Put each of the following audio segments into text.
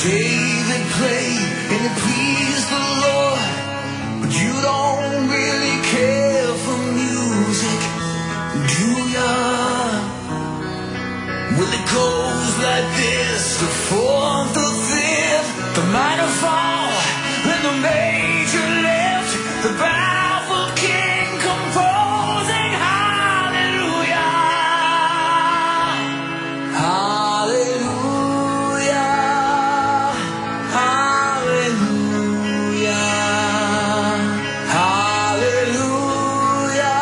David played and it pleased the Lord, but you don't really care for music, do ya? Well, it goes like this: the fourth, the fifth, the minor fall, and the major lift, the baffled king composing hallelujah, hallelujah, hallelujah, hallelujah,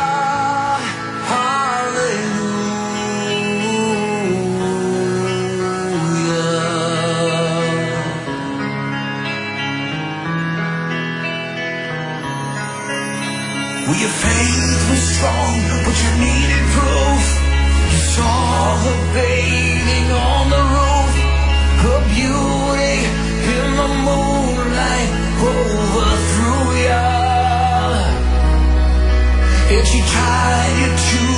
well, your faith was strong, but you needed proof. You saw her bathing on the roof, her beauty in the moonlight overthrew ya, and she tied you to